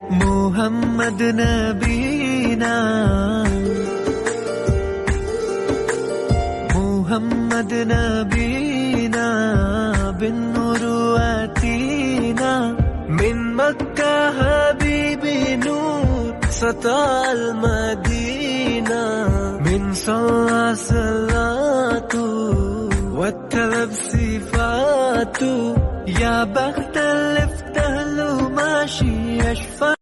محمد نبينا محمد نبينا بالنور واتينا من مكة حبيبي نور سطع المدينة من صلى صلاته والتلب صفاته يا بخت اللي افتهله ماشي يشفى